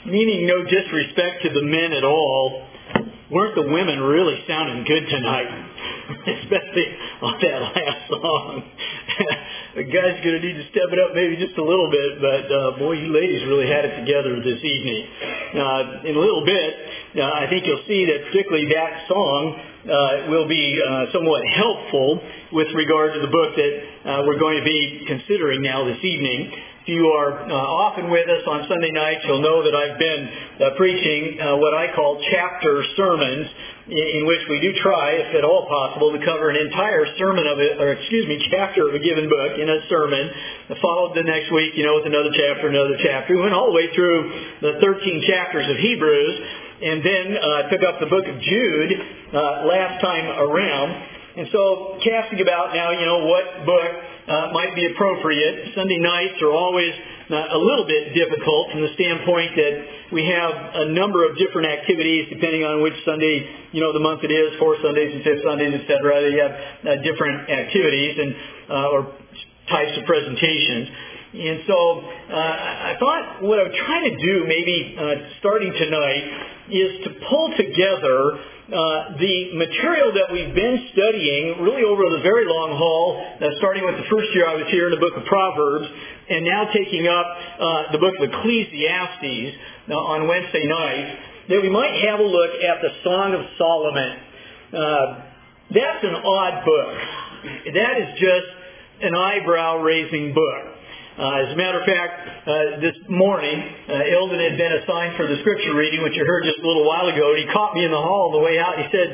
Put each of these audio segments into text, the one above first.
meaning no disrespect to the men at all, weren't the women really sounding good tonight? Especially on that last song. The guys are going to need to step it up maybe just a little bit, but boy, you ladies really had it together this evening. In a little bit, I think you'll see that particularly that song will be somewhat helpful with regard to the book that we're going to be considering now this evening. If you are often with us on Sunday nights, you'll know that I've been preaching what I call chapter sermons, in which we do try, if at all possible, to cover an entire chapter of a given book in a sermon, followed the next week, with another chapter. We went all the way through the 13 chapters of Hebrews, and then took up the book of Jude last time around. And so, casting about now, what book might be appropriate. Sunday nights are always a little bit difficult from the standpoint that we have a number of different activities depending on which Sunday, the month it is, 4 Sundays and 5 Sundays, etc. They have different activities and or types of presentations. And so I thought what I would try to do maybe starting tonight is to pull together the material that we've been studying really over the very long haul, starting with the first year I was here in the book of Proverbs, and now taking up the book of Ecclesiastes on Wednesday night, that we might have a look at the Song of Solomon. That's an odd book. That is just an eyebrow-raising book. As a matter of fact, this morning, Eldon had been assigned for the scripture reading, which you heard just a little while ago, and he caught me in the hall on the way out. He said,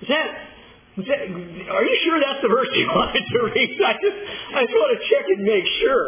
are you sure that's the verse you wanted to read? I just want to check and make sure.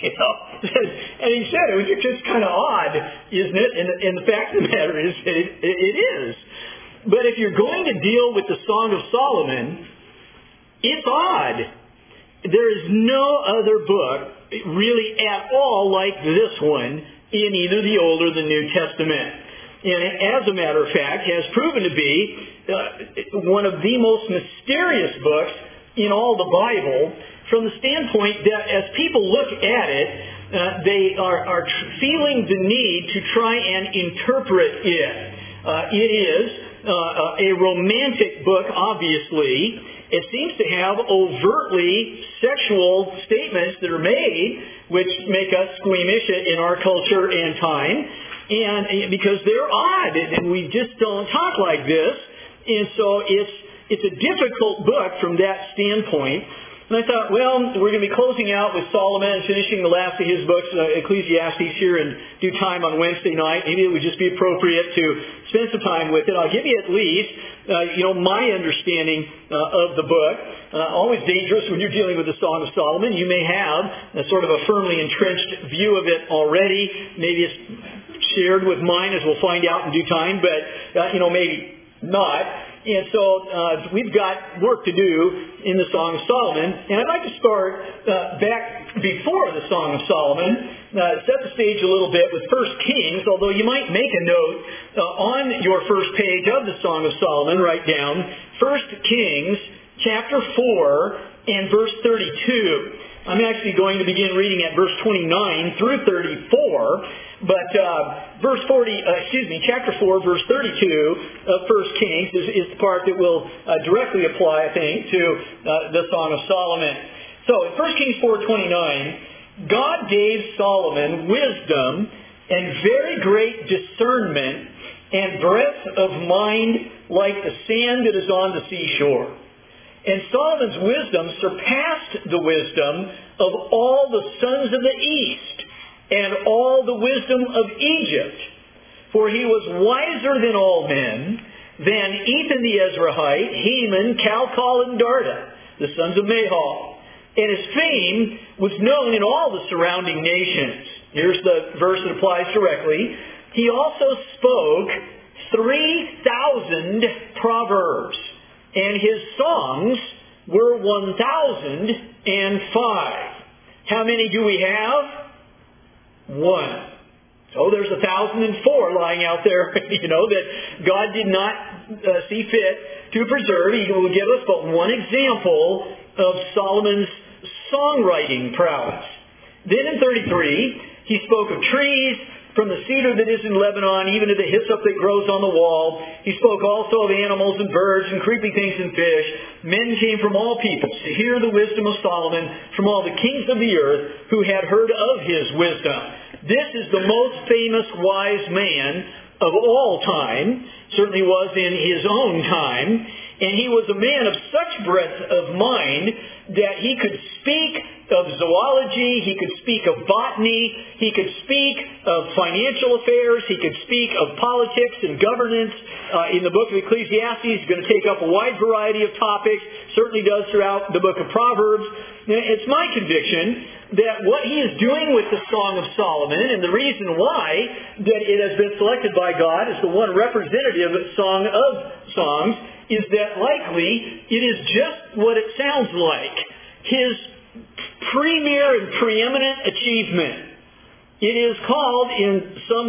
And he said, it was just kind of odd, isn't it? And the fact of the matter is that it is. But if you're going to deal with the Song of Solomon, it's odd. There is no other book really at all like this one in either the Old or the New Testament. And as a matter of fact, has proven to be one of the most mysterious books in all the Bible from the standpoint that as people look at it, they are feeling the need to try and interpret it. It is a romantic book, obviously. It seems to have overtly sexual statements that are made, which make us squeamish in our culture and time, and because they're odd, and we just don't talk like this. And so it's a difficult book from that standpoint. And I thought, well, we're going to be closing out with Solomon and finishing the last of his books, Ecclesiastes, here in due time on Wednesday night. Maybe it would just be appropriate to spend some time with it. I'll give you at least, my understanding of the book. Always dangerous when you're dealing with the Song of Solomon. You may have a sort of a firmly entrenched view of it already. Maybe it's shared with mine, as we'll find out in due time, but, maybe not. And so we've got work to do in the Song of Solomon. And I'd like to start back before the Song of Solomon, set the stage a little bit with 1 Kings, although you might make a note on your first page of the Song of Solomon, write down 1 Kings chapter 4 and verse 32. I'm actually going to begin reading at verse 29 through 34. But chapter 4, verse 32 of 1 Kings is the part that will directly apply, I think, to the Song of Solomon. So, in 1 Kings 4:29, God gave Solomon wisdom and very great discernment and breadth of mind like the sand that is on the seashore. And Solomon's wisdom surpassed the wisdom of all the sons of the east and all the wisdom of Egypt. For he was wiser than all men, than Ethan the Ezrahite, Heman, Calcol, and Darda, the sons of Mahol. And his fame was known in all the surrounding nations. Here's the verse that applies directly. He also spoke 3,000 proverbs, and his songs were 1,005. How many do we have? 1. So there's 1,004 lying out there, that God did not see fit to preserve. He will give us but one example of Solomon's songwriting prowess. Then in 33, he spoke of trees, from the cedar that is in Lebanon, even to the hyssop that grows on the wall. He spoke also of animals and birds and creeping things and fish. Men came from all peoples to hear the wisdom of Solomon, from all the kings of the earth who had heard of his wisdom. This is the most famous wise man of all time, certainly was in his own time, and he was a man of such breadth of mind that he could speak of zoology, he could speak of botany, he could speak of financial affairs, he could speak of politics and governance. In the book of Ecclesiastes, he's going to take up a wide variety of topics, certainly does throughout the book of Proverbs. It's my conviction that what he is doing with the Song of Solomon, and the reason why that it has been selected by God as the one representative song of songs, is that likely it is just what it sounds like. His premier and preeminent achievement. It is called in some,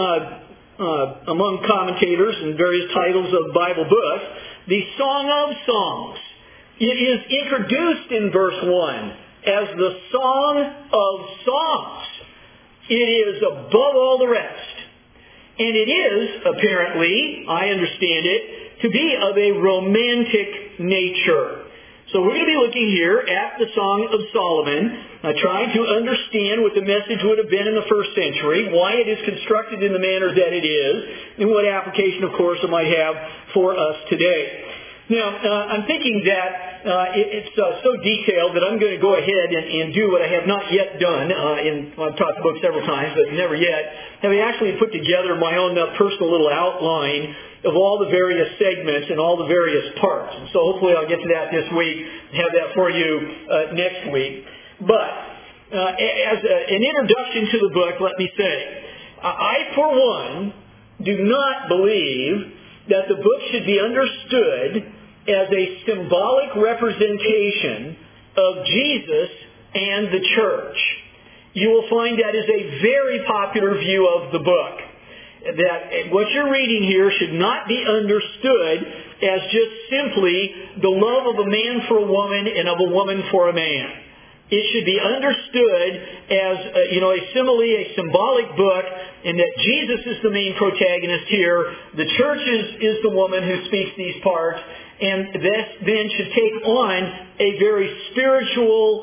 among commentators and various titles of Bible books, the Song of Songs. It is introduced in verse 1 as the Song of Songs. It is above all the rest. And it is, apparently, I understand it, to be of a romantic nature. So we're going to be looking here at the Song of Solomon, trying to understand what the message would have been in the first century, why it is constructed in the manner that it is, and what application, of course, it might have for us today. Now, I'm thinking that it's so detailed that I'm going to go ahead and do what I have not yet done. I've taught the book several times, but never yet. Having actually put together my own personal little outline of all the various segments and all the various parts. And so hopefully I'll get to that this week and have that for you next week. But as an introduction to the book, let me say, I, for one, do not believe that the book should be understood as a symbolic representation of Jesus and the church. You will find that is a very popular view of the book. That what you're reading here should not be understood as just simply the love of a man for a woman and of a woman for a man. It should be understood as a simile, a symbolic book, and that Jesus is the main protagonist here. The church is the woman who speaks these parts, and this then should take on a very spiritual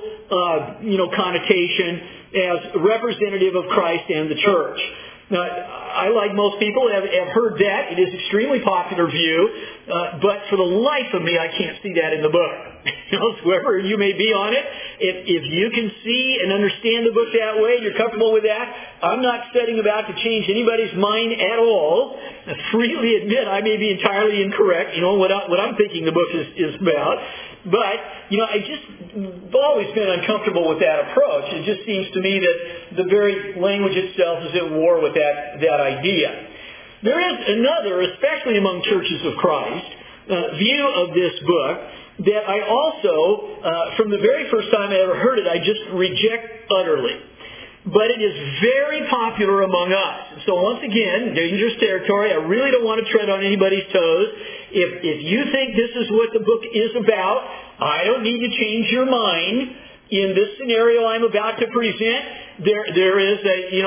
connotation as representative of Christ and the church. Now, I, like most people, have heard that. It is an extremely popular view, but for the life of me, I can't see that in the book. Whoever you may be on it, if you can see and understand the book that way, and you're comfortable with that, I'm not setting about to change anybody's mind at all. I freely admit I may be entirely incorrect, what I'm thinking the book is about. But, I've always been uncomfortable with that approach. It just seems to me that the very language itself is at war with that idea. There is another, especially among churches of Christ, view of this book that I also, from the very first time I ever heard it, I just reject utterly. But it is very popular among us. So once again, dangerous territory. I really don't want to tread on anybody's toes. If you think this is what the book is about, I don't need to change your mind. In this scenario I'm about to present, there is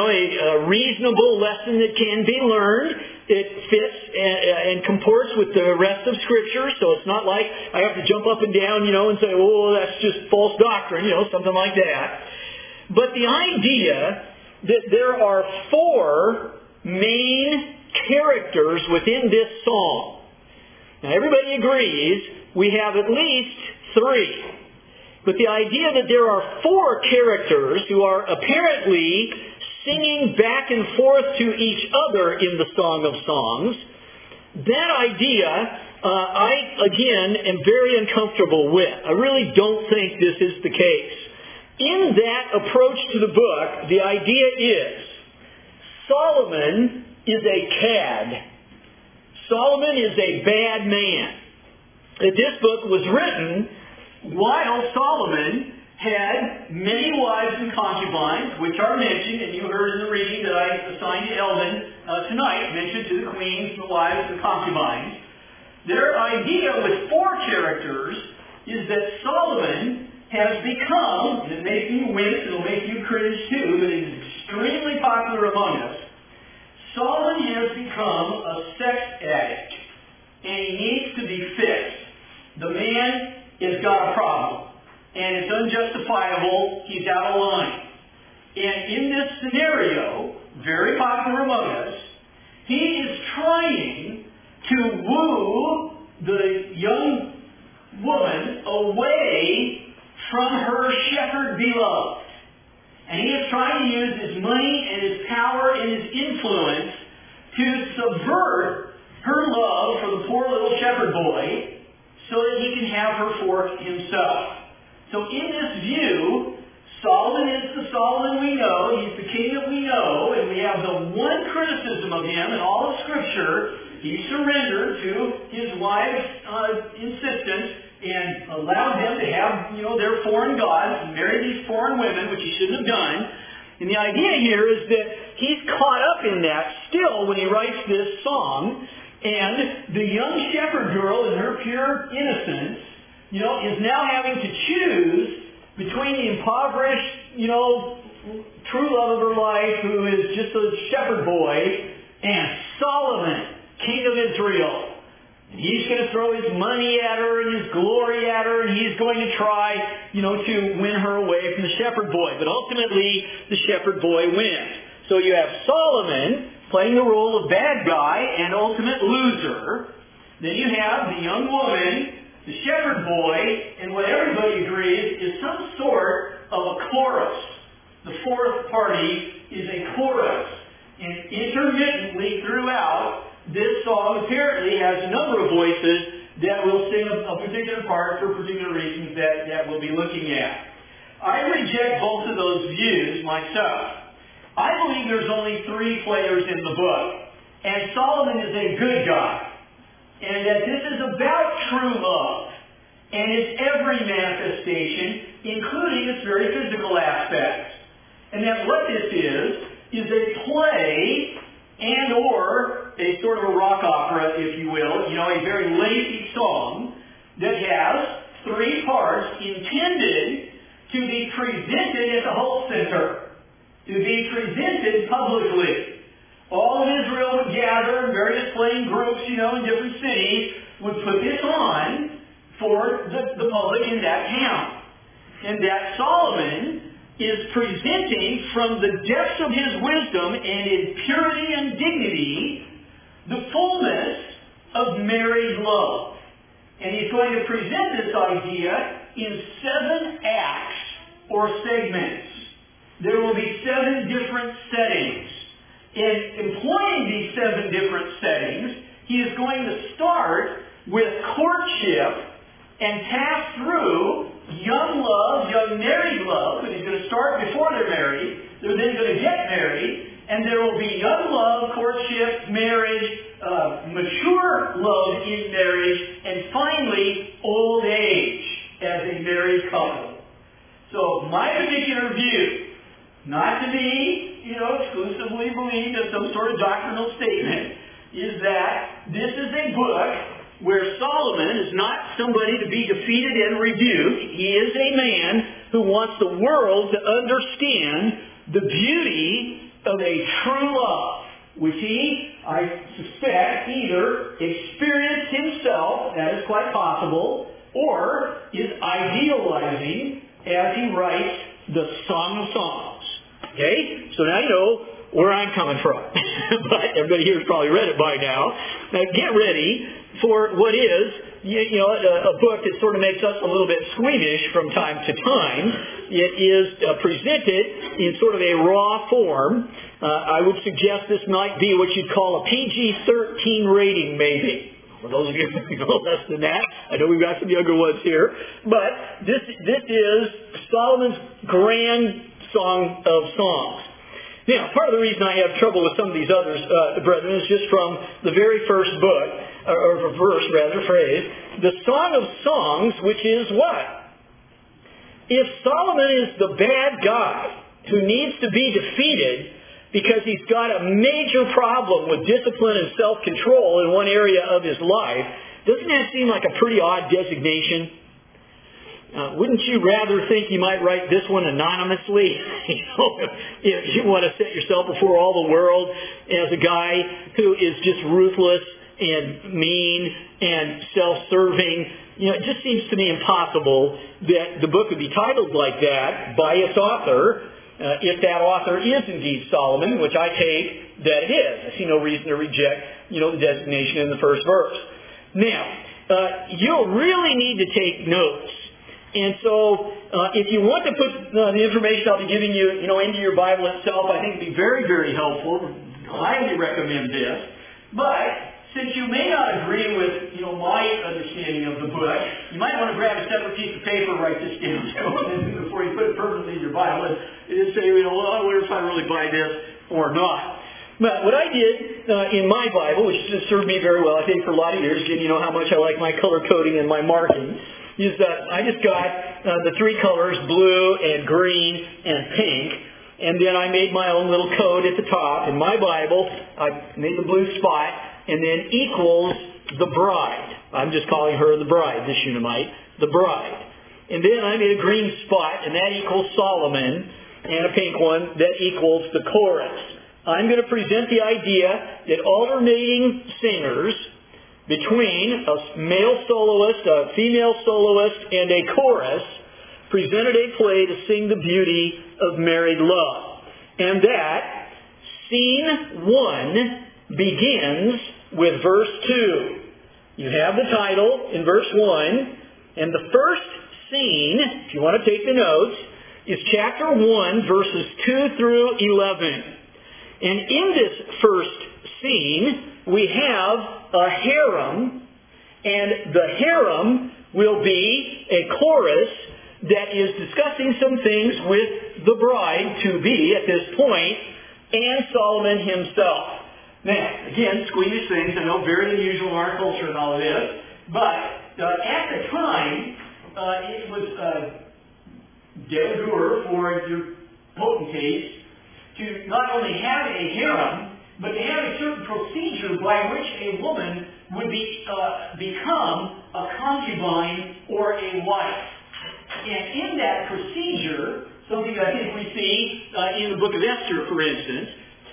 a reasonable lesson that can be learned. It fits and comports with the rest of Scripture, so it's not like I have to jump up and down, and say, oh, that's just false doctrine, something like that. But the idea that there are four main characters within this song. Now, everybody agrees we have at least three. But the idea that there are four characters who are apparently singing back and forth to each other in the Song of Songs, that idea, I, again, am very uncomfortable with. I really don't think this is the case. In that approach to the book, the idea is Solomon is a cad. Solomon is a bad man. That this book was written while Solomon had many wives and concubines, which are mentioned, and you heard in the reading that I assigned to Eldon tonight, mentioned to the queens, the wives, and concubines. Their idea with four characters is that Solomon has become, and it makes you wince, it'll make you cringe too, but it is extremely popular among us, Solomon has become a sex addict, and he needs to be fixed. The man has got a problem, and it's unjustifiable. He's out of line. And in this scenario, very popular among us, he is trying to woo the young woman away from her shepherd beloved. And he is trying to use his money and his power and his influence to subvert her love for the poor little shepherd boy so that he can have her for himself. So in this view, Solomon is the Solomon we know. He's the king that we know. And we have the one criticism of him in all of Scripture. He surrendered to his wife's insistence and allowed them to have, their foreign gods and marry these foreign women, which he shouldn't have done. And the idea here is that he's caught up in that still when he writes this song. And the young shepherd girl in her pure innocence, is now having to choose between the impoverished, true love of her life, who is just a shepherd boy, and Solomon, king of Israel. And he's going to throw his money at her and his glory at her, and he's going to try, to win her away from the shepherd boy. But ultimately, the shepherd boy wins. So you have Solomon playing the role of bad guy and ultimate loser. Then you have the young woman, the shepherd boy, and what everybody agrees is some sort of a chorus. The fourth party is a chorus. And intermittently throughout, this song apparently has a number of voices that will sing a particular part for particular reasons that we'll be looking at. I reject both of those views myself. I believe there's only three players in the book, and Solomon is a good guy. And that this is about true love and its every manifestation, including its very physical aspects. And that what this is a play and or a sort of a rock opera, if you will, a very lengthy song that has three parts intended to be presented at the Holt Center, to be presented publicly. All of Israel would gather in various playing groups, in different cities, would put this on for the public in that town. And that Solomon is presenting from the depths of his wisdom and in purity and dignity the fullness of married love. And he's going to present this idea in 7 acts or segments. There will be 7 different settings. In employing these 7 different settings, he is going to start with courtship and pass through young love, young married love, but he's going to start before they're married. They're then going to get married, and there will be young love, courtship, marriage, mature love in marriage, and finally, old age as a married couple. So my particular view, not to be, exclusively believed as some sort of doctrinal statement, is that this is a book where Solomon is not somebody to be defeated and rebuked. He is a man who wants the world to understand the beauty of a true love, which he, I suspect, either experienced himself, that is quite possible, or is idealizing as he writes the Song of Songs. Okay? So now you know where I'm coming from. But everybody here has probably read it by now. Now get ready for what is, a book that sort of makes us a little bit squeamish from time to time. It is presented in sort of a raw form. I would suggest this might be what you'd call a PG-13 rating, maybe. For those of you who know less than that, I know we've got some younger ones here. But this is Solomon's grand Song of Songs. Now, part of the reason I have trouble with some of these others, brethren, is just from the very first book, or phrase, the Song of Songs, which is what? If Solomon is the bad guy who needs to be defeated because he's got a major problem with discipline and self-control in one area of his life, doesn't that seem like a pretty odd designation? wouldn't you rather think you might write this one anonymously? If you want to set yourself before all the world as a guy who is just ruthless and mean and self-serving. It just seems to me impossible that the book would be titled like that by its author, if that author is indeed Solomon, which I take that it is. I see no reason to reject, the designation in the first verse. Now, you'll really need to take notes. And so, if you want to put the information I'll be giving you, into your Bible itself, I think it would be very, very helpful. Highly recommend this. But since you may not agree with, my understanding of the book, you might want to grab a separate piece of paper, write this down before you put it permanently in your Bible, and say, I wonder if I really buy this or not. But what I did in my Bible, which has served me very well, I think for a lot of years, again, you know how much I like my color coding and my marking, is that I just got the three colors, blue and green and pink, and then I made my own little code at the top. In my Bible, I made the blue spot, and then equals the bride. I'm just calling her the bride, this Shunammite, the bride. And then I made a green spot, and that equals Solomon, and a pink one that equals the chorus. I'm going to present the idea that alternating singers between a male soloist, a female soloist, and a chorus presented a play to sing the beauty of married love. And that scene 1 begins with verse 2. You have the title in verse 1, and the first scene, if you want to take the notes, is chapter 1, verses 2 through 11. And in this first scene, we have a harem, and the harem will be a chorus that is discussing some things with the bride-to-be at this point, and Solomon himself. Now, again, squeamish things, I know, very unusual in our culture and all of this, but at the time, it was de rigueur for your potentates to not only have a harem, but to have a certain procedure by which a woman would become a concubine or a wife. And in that procedure, something I think we see in the book of Esther, for instance,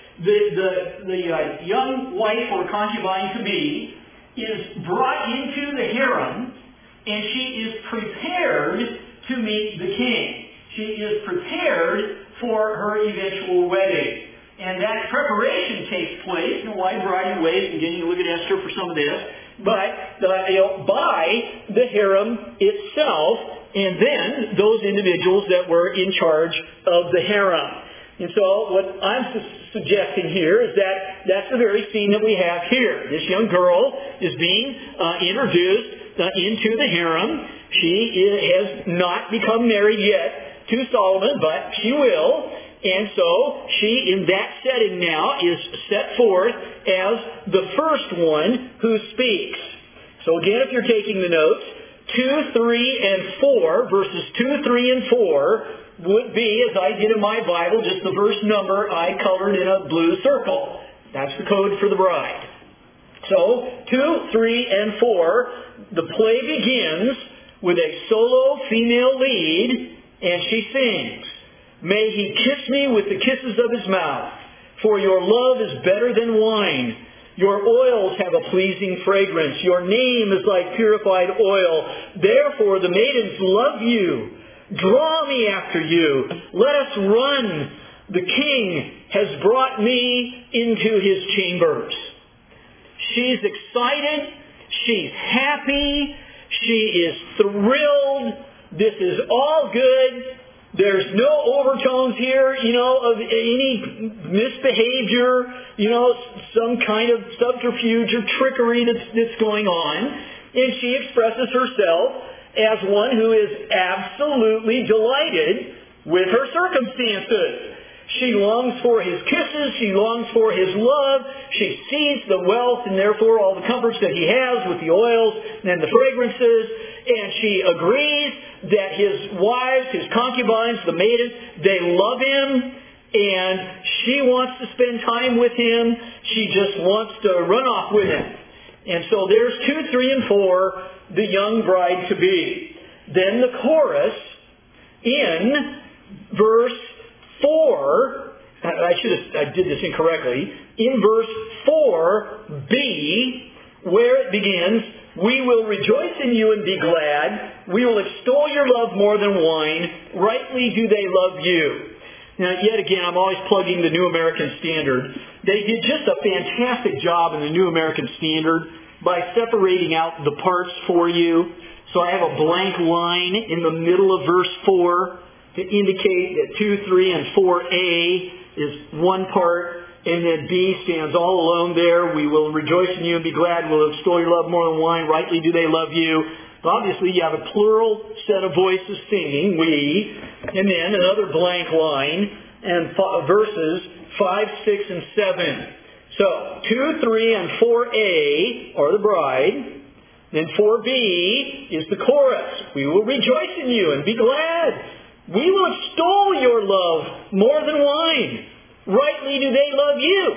the young wife or concubine to be is brought into the harem, and she is prepared to meet the king. She is prepared for her eventual wedding. And that preparation takes place in a wide variety of ways. Again, you can look at Esther for some of this. But by the harem itself, and then those individuals that were in charge of the harem. And so what I'm suggesting here is that that's the very scene that we have here. This young girl is being introduced into the harem. She has not become married yet to Solomon, but she will. And so she, in that setting now, is set forth as the first one who speaks. So again, if you're taking the notes, 2, 3, and 4, verses 2, 3, and 4 would be, as I did in my Bible, just the verse number I colored in a blue circle. That's the code for the bride. So, 2, 3, and 4, the play begins with a solo female lead, and she sings, "May he kiss me with the kisses of his mouth, for your love is better than wine. Your oils have a pleasing fragrance. Your name is like purified oil. Therefore the maidens love you. Draw me after you. Let us run. The king has brought me into his chambers." She's excited. She's happy. She is thrilled. This is all good. There's no overtones here, of any misbehavior, some kind of subterfuge or trickery that's going on. And she expresses herself as one who is absolutely delighted with her circumstances. She longs for his kisses. She longs for his love. She sees the wealth and therefore all the comforts that he has with the oils and the fragrances. And she agrees that his wives, his concubines, the maidens, they love him. And she wants to spend time with him. She just wants to run off with him. And so there's 2, 3, and 4, the young bride-to-be. then the chorus in verse 4, I did this incorrectly, in verse 4b, where it begins, we will rejoice in you and be glad. We will extol your love more than wine. Rightly do they love you. Now, yet again, I'm always plugging the New American Standard. They did just a fantastic job in the New American Standard by separating out the parts for you. So I have a blank line in the middle of verse 4 to indicate that 2, 3, and 4a is one part, and then B stands all alone there. We will rejoice in you and be glad. We'll extol your love more than wine. Rightly do they love you. Obviously, you have a plural set of voices singing, we, and then another blank line, and verses 5, 6, and 7. So, 2, 3, and 4a are the bride. Then 4b is the chorus. We will rejoice in you and be glad. We will extol your love more than wine. Rightly do they love you.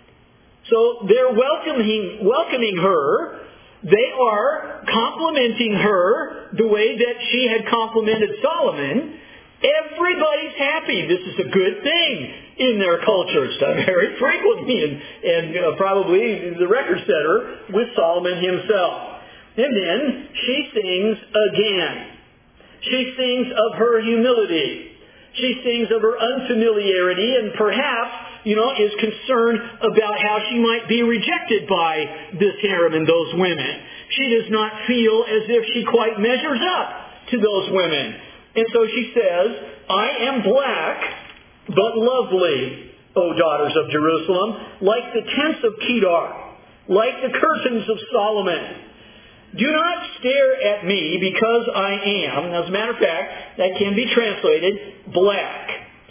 So they're welcoming her. They are complimenting her the way that she had complimented Solomon. Everybody's happy. This is a good thing in their culture. It's done very frequently and probably the record setter with Solomon himself. And then she sings again. She sings of her humility. She sings of her unfamiliarity and perhaps, is concerned about how she might be rejected by this harem and those women. She does not feel as if she quite measures up to those women. And so she says, I am black, but lovely, O daughters of Jerusalem, like the tents of Kedar, like the curtains of Solomon. Do not stare at me because I am, as a matter of fact, that can be translated black.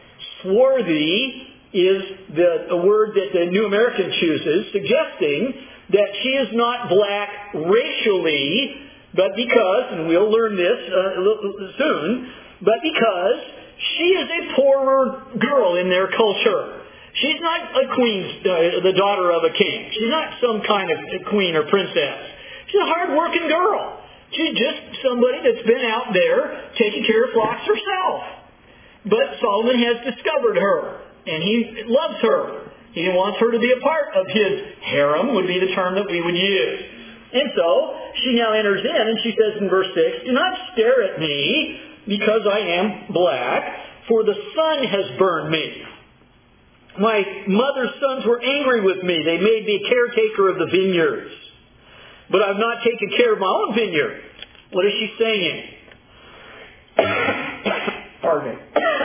Swarthy is the word that the New American chooses, suggesting that she is not black racially, but because, and we'll learn this soon, but because she is a poorer girl in their culture. She's not a queen, the daughter of a king. She's not some kind of queen or princess. She's a hard-working girl. She's just somebody that's been out there taking care of flocks herself. But Solomon has discovered her, and he loves her. He wants her to be a part of his harem, would be the term that we would use. And so she now enters in, and she says in verse 6, do not stare at me because I am black, for the sun has burned me. My mother's sons were angry with me. They made me caretaker of the vineyards. But I've not taken care of my own vineyard. What is she saying? Pardon me.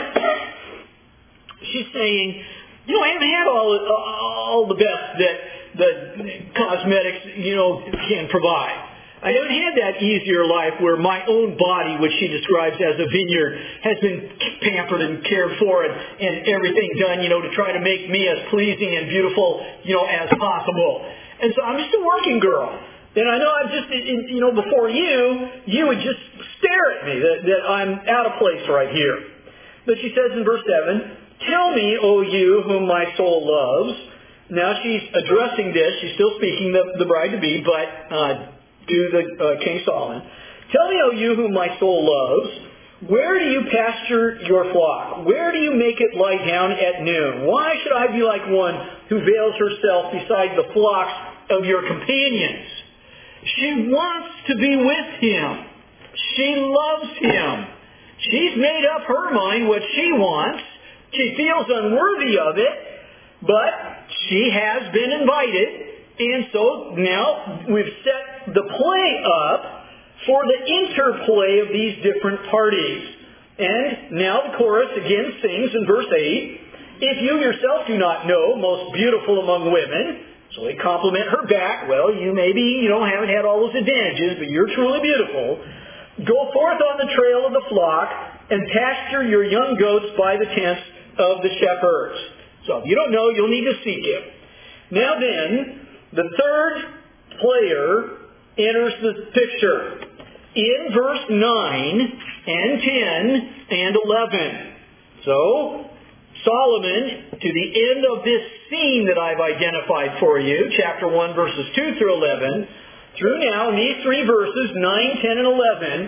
She's saying, I haven't had all the best that the cosmetics, can provide. I haven't had that easier life where my own body, which she describes as a vineyard, has been pampered and cared for and everything done, to try to make me as pleasing and beautiful, as possible. And so I'm just a working girl. And I know I'm just, before you would just stare at me, that I'm out of place right here. But she says in verse 7, tell me, O you whom my soul loves. Now she's addressing this. She's still speaking the bride-to-be, but to the King Solomon. Tell me, O you whom my soul loves, where do you pasture your flock? Where do you make it lie down at noon? Why should I be like one who veils herself beside the flocks of your companions? She wants to be with him. She loves him. She's made up her mind what she wants. She feels unworthy of it, but she has been invited. And so now we've set the play up for the interplay of these different parties. And now the chorus again sings in verse 8, if you yourself do not know, most beautiful among women, so they compliment her back. Well, you maybe, haven't had all those advantages, but you're truly beautiful. Go forth on the trail of the flock and pasture your young goats by the tents of the shepherds. So if you don't know, you'll need to seek him. Now then, the third player enters the picture in verse 9 and 10 and 11. So Solomon, to the end of this scene that I've identified for you, chapter 1, verses 2 through 11, through now, in these three verses, 9, 10, and 11,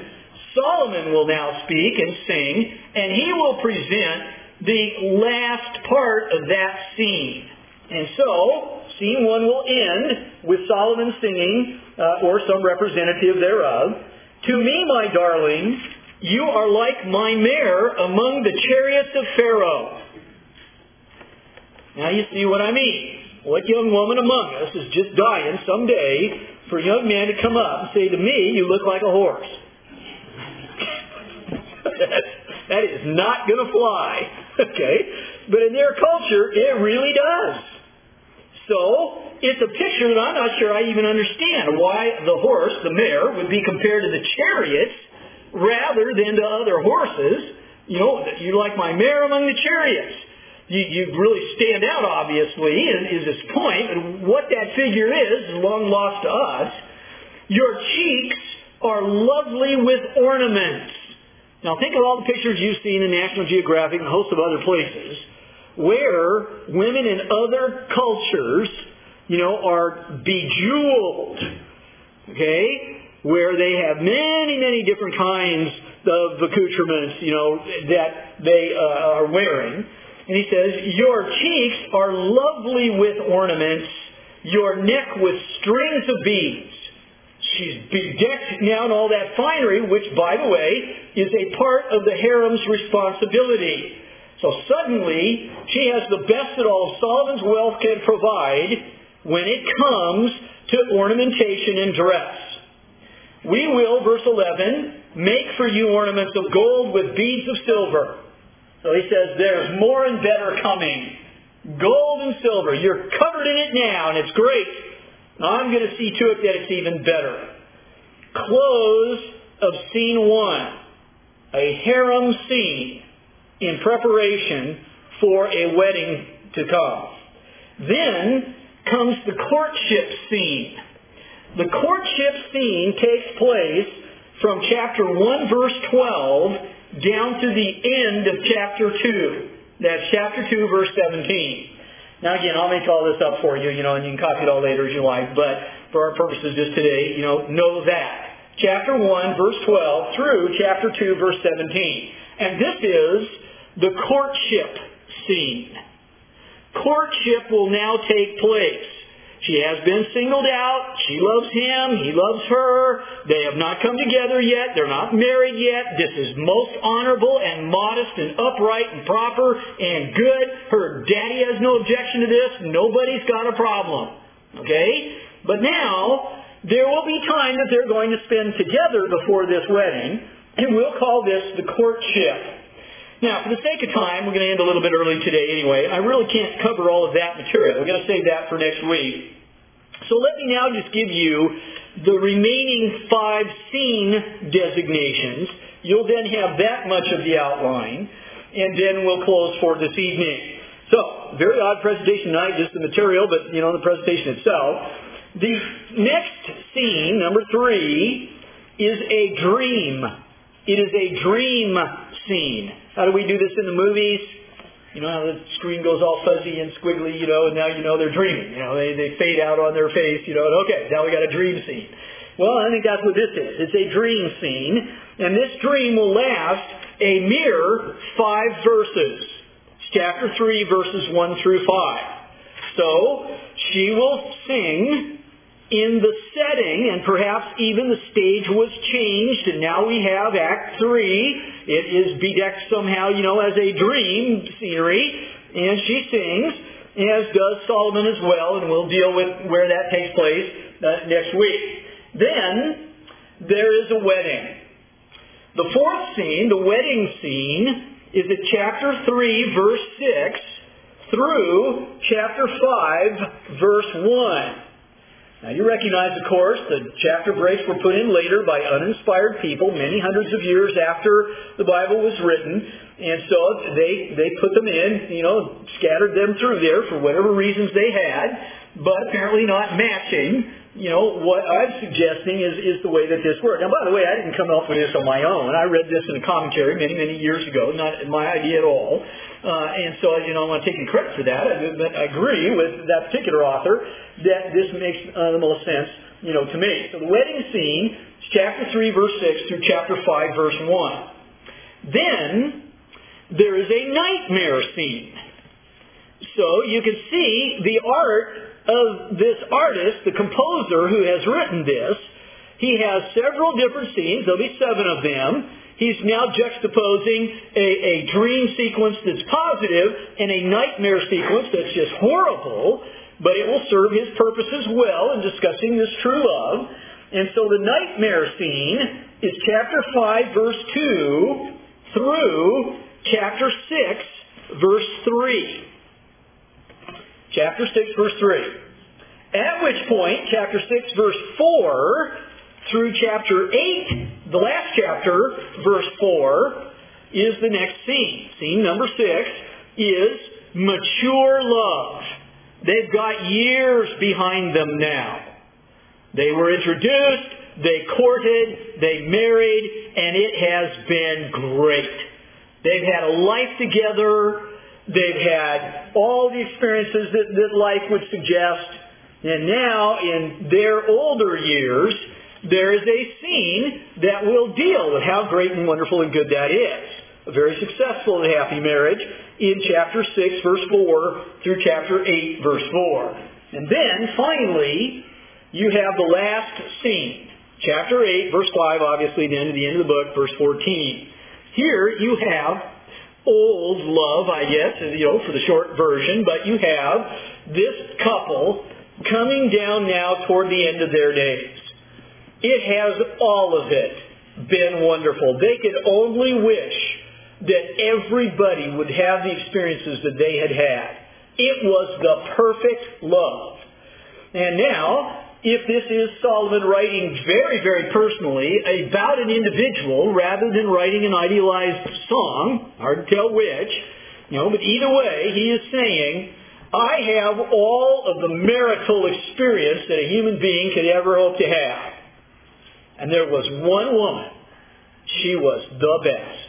Solomon will now speak and sing, and he will present the last part of that scene. And so, scene 1 will end with Solomon singing, or some representative thereof, "To me, my darling, you are like my mare among the chariots of Pharaoh." Now you see what I mean. What young woman among us is just dying someday for a young man to come up and say, "To me, you look like a horse." That is not going to fly. Okay? But in their culture, it really does. So, it's a picture that I'm not sure I even understand. Why the horse, the mare, would be compared to the chariots rather than to other horses. You know, you're like my mare among the chariots. You really stand out, obviously, is his point. And what that figure is long lost to us. Your cheeks are lovely with ornaments. Now think of all the pictures you've seen in National Geographic and a host of other places where women in other cultures, are bejeweled. Okay? Where they have many, many different kinds of accoutrements, that they are wearing. And he says, your cheeks are lovely with ornaments, your neck with strings of beads. She's bedecked now in all that finery, which, by the way, is a part of the harem's responsibility. So suddenly, she has the best that all of Solomon's wealth can provide when it comes to ornamentation and dress. We will, verse 11, make for you ornaments of gold with beads of silver. So he says, there's more and better coming. Gold and silver. You're covered in it now, and it's great. I'm going to see to it that it's even better. Close of scene 1. A harem scene in preparation for a wedding to come. Then comes the courtship scene. The courtship scene takes place from chapter 1, verse 12, down to the end of chapter 2. That's chapter 2, verse 17. Now again, I'll make all this up for you, and you can copy it all later as you like, but for our purposes just today, know that. Chapter 1, verse 12, through chapter 2, verse 17. And this is the courtship scene. Courtship will now take place. She has been singled out. She loves him. He loves her. They have not come together yet. They're not married yet. This is most honorable and modest and upright and proper and good. Her daddy has no objection to this. Nobody's got a problem. Okay? But now, there will be time that they're going to spend together before this wedding, and we'll call this the courtship. Now, for the sake of time, we're going to end a little bit early today anyway. I really can't cover all of that material. We're going to save that for next week. So let me now just give you the remaining 5 scene designations. You'll then have that much of the outline, and then we'll close for this evening. So, very odd presentation tonight, just the material, but, the presentation itself. The next scene, number 3, is a dream. It is a dream scene. How do we do this in the movies? How the screen goes all fuzzy and squiggly, and now they're dreaming. They fade out on their face, and okay, now we got a dream scene. Well, I think that's what this is. It's a dream scene, and this dream will last a mere 5 verses. Chapter 3, verses 1 through 5. So, she will sing in the setting, and perhaps even the stage was changed, and now we have Act 3. It is bedecked somehow, as a dream scenery, and she sings, as does Solomon as well, and we'll deal with where that takes place next week. Then, there is a wedding. The 4th scene, the wedding scene, is at chapter 3, verse 6, through chapter 5, verse 1. Now you recognize, of course, the chapter breaks were put in later by uninspired people, many hundreds of years after the Bible was written, and so they put them in, scattered them through there for whatever reasons they had, but apparently not matching, what I'm suggesting is the way that this worked. Now, by the way, I didn't come up with this on my own. I read this in a commentary many, many years ago, not my idea at all. And so, I want to take credit for that. But I agree with that particular author that this makes the most sense to make. So the wedding scene is chapter 3, verse 6 through chapter 5, verse 1. Then there is a nightmare scene. So you can see the art of this artist, the composer who has written this. He has several different scenes. There'll be 7 of them. He's now juxtaposing a dream sequence that's positive and a nightmare sequence that's just horrible, but it will serve his purposes well in discussing this true love. And so the nightmare scene is chapter 5, verse 2 through chapter 6, verse 3. Chapter 6, verse 3. At which point, chapter 6, verse 4 through chapter 8, the last chapter, verse 4, is the next scene. Scene number 6 is mature love. They've got years behind them now. They were introduced, they courted, they married, and it has been great. They've had a life together. They've had all the experiences that life would suggest. And now, in their older years, there is a scene that will deal with how great and wonderful and good that is. A very successful and happy marriage in chapter 6, verse 4 through chapter 8, verse 4. And then, finally, you have the last scene. Chapter 8, verse 5, obviously, the end of the book, verse 14. Here you have old love, I guess, for the short version, but you have this couple coming down now toward the end of their days. It has all of it been wonderful. They could only wish that everybody would have the experiences that they had had. It was the perfect love. And now, if this is Solomon writing very, very personally about an individual rather than writing an idealized song, hard to tell which, but either way, he is saying, I have all of the marital experience that a human being could ever hope to have. And there was one woman. She was the best.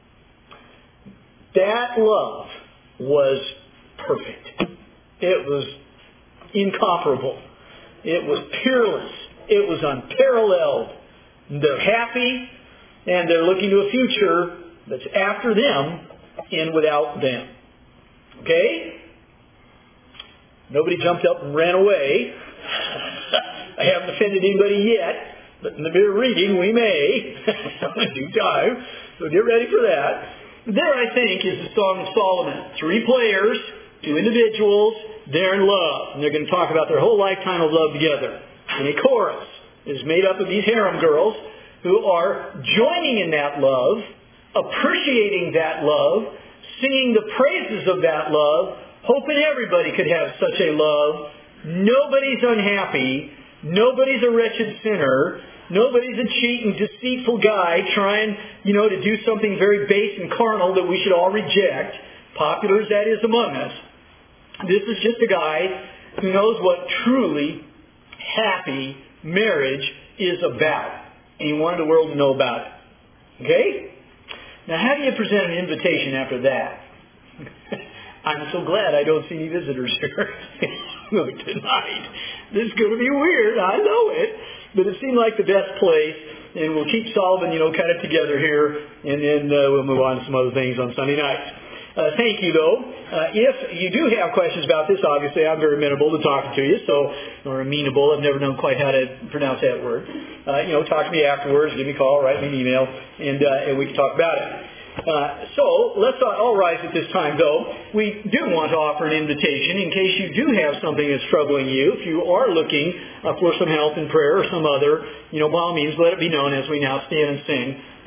That love was perfect. It was incomparable. It was peerless. It was unparalleled. They're happy, and they're looking to a future that's after them and without them. Okay? Nobody jumped up and ran away. I haven't offended anybody yet, but in the mere reading we may in due time. So get ready for that. There, I think, is the Song of Solomon. 3 players, 2 individuals, they're in love. And they're going to talk about their whole lifetime of love together. And a chorus is made up of these harem girls who are joining in that love, appreciating that love, singing the praises of that love, hoping everybody could have such a love. Nobody's unhappy. Nobody's a wretched sinner. Nobody's a cheating, deceitful guy trying, to do something very base and carnal that we should all reject, popular as that is among us. This is just a guy who knows what truly happy marriage is about. And he wanted the world to know about it. Okay? Now, how do you present an invitation after that? I'm so glad I don't see any visitors here tonight. This is going to be weird. I know it. But it seemed like the best place. And we'll keep Solomon, kind of together here. And then we'll move on to some other things on Sunday nights. Thank you, though. If you do have questions about this, obviously I'm very amenable to talking to you. Or amenable, I've never known quite how to pronounce that word. Talk to me afterwards, give me a call, write me an email, and we can talk about it. So let's all rise at this time, though. We do want to offer an invitation in case you do have something that's troubling you. If you are looking for some help in prayer or some other, by all means, let it be known as we now stand and sing.